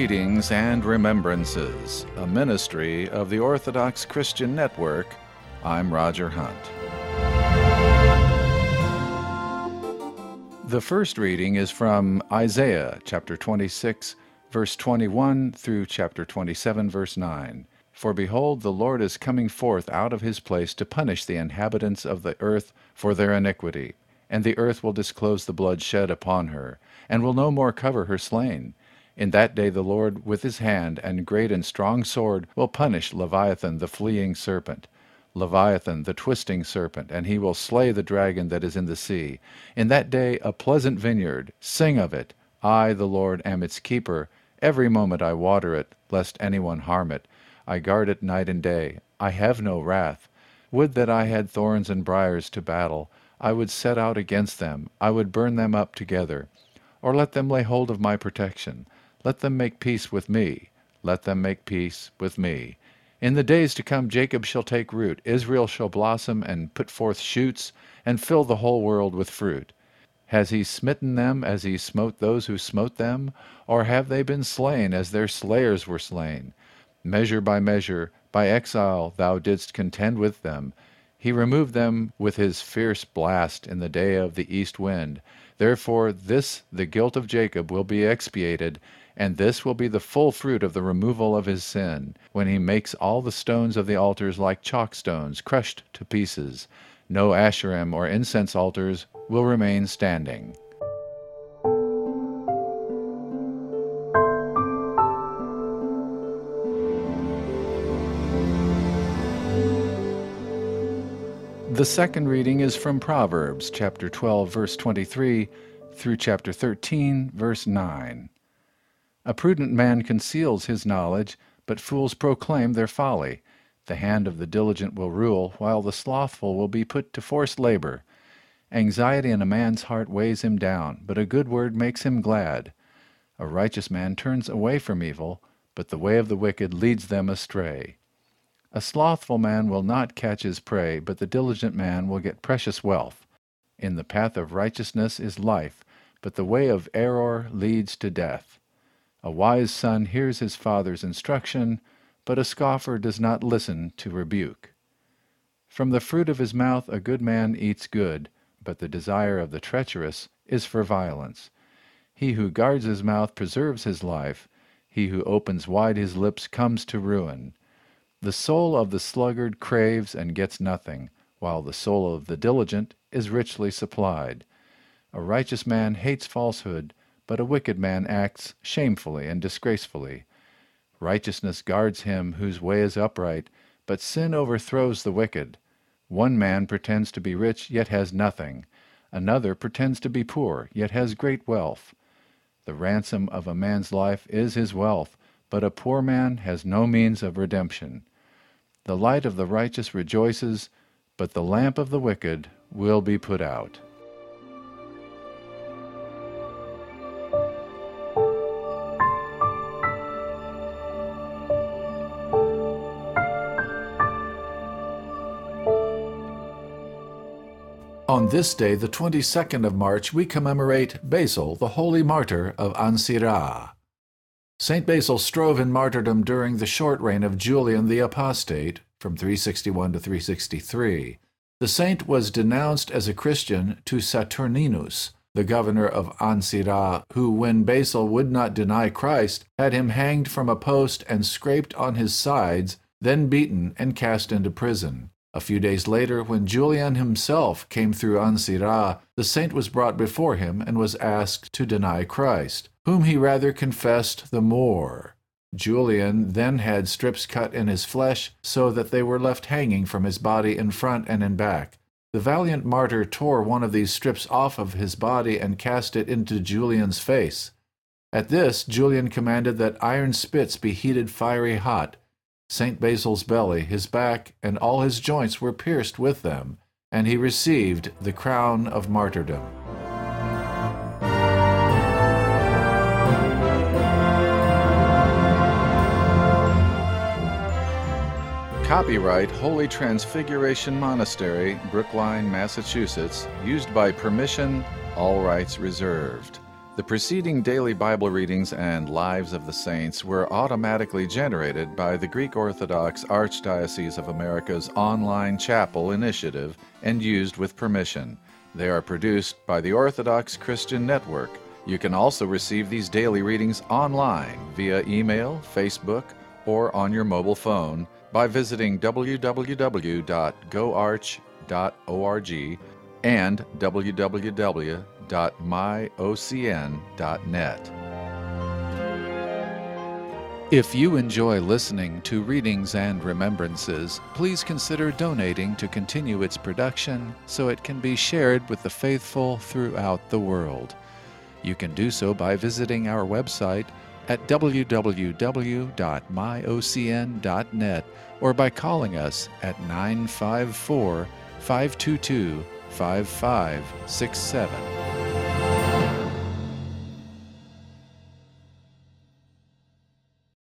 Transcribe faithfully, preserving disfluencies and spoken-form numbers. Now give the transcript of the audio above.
Readings and Remembrances, a ministry of the Orthodox Christian Network. I'm Roger Hunt. The first reading is from Isaiah chapter twenty-six, verse twenty-one through chapter twenty-seven, verse nine. For behold, the Lord is coming forth out of his place to punish the inhabitants of the earth for their iniquity. And the earth will disclose the blood shed upon her, and will no more cover her slain. In that day the Lord with his hand and great and strong sword will punish Leviathan the fleeing serpent, Leviathan the twisting serpent, and he will slay the dragon that is in the sea. In that day a pleasant vineyard, sing of it. I, the Lord, am its keeper. Every moment I water it, lest anyone harm it. I guard it night and day. I have no wrath. Would that I had thorns and briars to battle. I would set out against them. I would burn them up together. Or let them lay hold of my protection. Let them make peace with me. Let them make peace with me. In the days to come Jacob shall take root. Israel shall blossom and put forth shoots, and fill the whole world with fruit. Has he smitten them as he smote those who smote them? Or have they been slain as their slayers were slain? Measure by measure, by exile thou didst contend with them. He removed them with his fierce blast in the day of the east wind. Therefore this the guilt of Jacob will be expiated, and this will be the full fruit of the removal of his sin, when he makes all the stones of the altars like chalk stones, crushed to pieces. No asherim or incense altars will remain standing. The second reading is from Proverbs chapter twelve, verse twenty-three, through chapter thirteen, verse nine. A prudent man conceals his knowledge, but fools proclaim their folly. The hand of the diligent will rule, while the slothful will be put to forced labor. Anxiety in a man's heart weighs him down, but a good word makes him glad. A righteous man turns away from evil, but the way of the wicked leads them astray. A slothful man will not catch his prey, but the diligent man will get precious wealth. In the path of righteousness is life, but the way of error leads to death. A wise son hears his father's instruction, but a scoffer does not listen to rebuke. From the fruit of his mouth a good man eats good, but the desire of the treacherous is for violence. He who guards his mouth preserves his life. He who opens wide his lips comes to ruin. The soul of the sluggard craves and gets nothing, while the soul of the diligent is richly supplied. A righteous man hates falsehood, but a wicked man acts shamefully and disgracefully. Righteousness guards him whose way is upright, but sin overthrows the wicked. One man pretends to be rich, yet has nothing. Another pretends to be poor, yet has great wealth. The ransom of a man's life is his wealth, but a poor man has no means of redemption. The light of the righteous rejoices, but the lamp of the wicked will be put out. On this day, the twenty-second of March, we commemorate Basil, the holy martyr of Ancira. Saint Basil strove in martyrdom during the short reign of Julian the Apostate, from three sixty-one to three sixty-three. The saint was denounced as a Christian to Saturninus, the governor of Ancira, who, when Basil would not deny Christ, had him hanged from a post and scraped on his sides, then beaten and cast into prison. A few days later, when Julian himself came through Ancira, the saint was brought before him and was asked to deny Christ, whom he rather confessed the more. Julian then had strips cut in his flesh, so that they were left hanging from his body in front and in back. The valiant martyr tore one of these strips off of his body and cast it into Julian's face. At this, Julian commanded that iron spits be heated fiery hot. Saint Basil's belly, his back, and all his joints were pierced with them, and he received the crown of martyrdom. Copyright Holy Transfiguration Monastery, Brookline, Massachusetts, used by permission, all rights reserved. The preceding daily Bible readings and Lives of the Saints were automatically generated by the Greek Orthodox Archdiocese of America's online chapel initiative and used with permission. They are produced by the Orthodox Christian Network. You can also receive these daily readings online via email, Facebook, or on your mobile phone by visiting w w w dot go arch dot org and w w w dot my o c n dot net. If you enjoy listening to Readings and Remembrances, please consider donating to continue its production so it can be shared with the faithful throughout the world. You can do so by visiting our website at w w w dot my o c n dot net or by calling us at nine five four, five two two, five five six seven.